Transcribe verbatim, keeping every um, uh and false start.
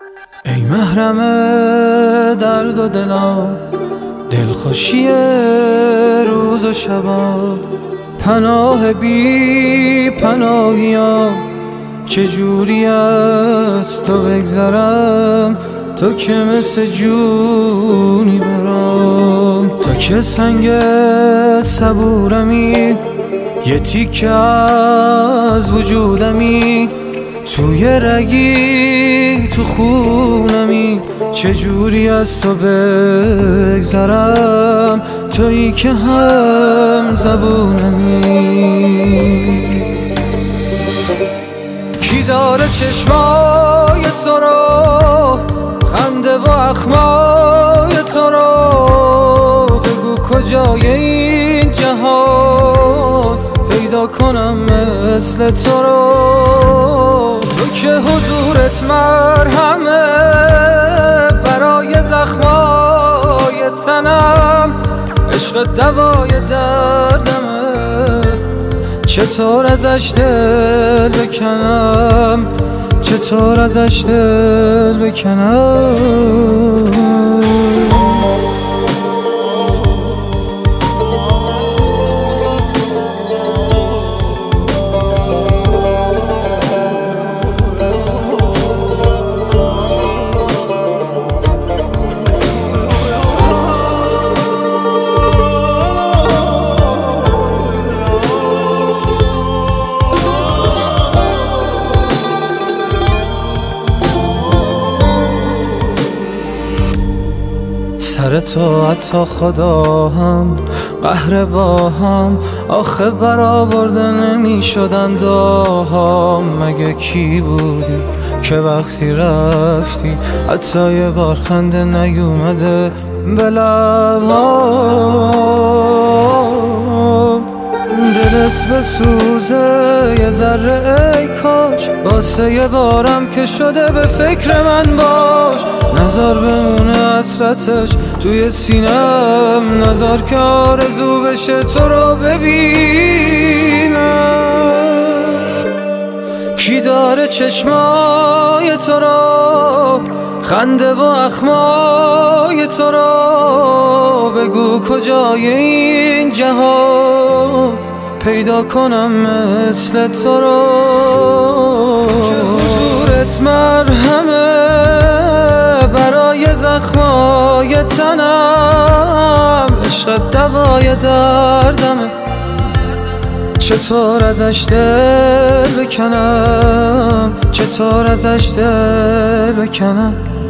ای محرم درد و دلام، دلخوشی روز و شبام، پناه بی پناهیام، چجوری از تو بگذرم؟ تو که مثل جونی برام، تو که سنگ صبورمی، یه تیکه از وجودمی، توی رگی تو خونمی، چجوری از تو بگذرم؟ تویی که هم زبونمی. کی داره چشمای تو رو، خنده و اخمای تو رو؟ بگو کجای این جهان پیدا کنم مثل تو رو؟ تو که حضورت مرهمه برای زخمای تنم، عشق دوای دردمه، چطور ازش دل بکنم؟ چطور ازش دل بکنم؟ سر تو حتی خدا هم قهر با هم، آخه برآورده نمی شدن داهام. مگه کی بودی که وقتی رفتی حتی یه بار خنده نیومده به لبام؟ دلت بسوزه یه ذره ای کاش، واسه یه بارم که شده به فکر من باش. نظر بمونه حسرتش توی سینم، نظر که آرزو بشه تو رو ببینم. کی داره چشمای تو رو، خنده و اخمای تو رو؟ بگو کجای این جهان پیدا کنم مثل تو رو؟ که حضورت مرهمه برای زخمای تنم، عشق دوای دردمه، چطور ازش دل بکنم؟ چطور ازش دل بکنم؟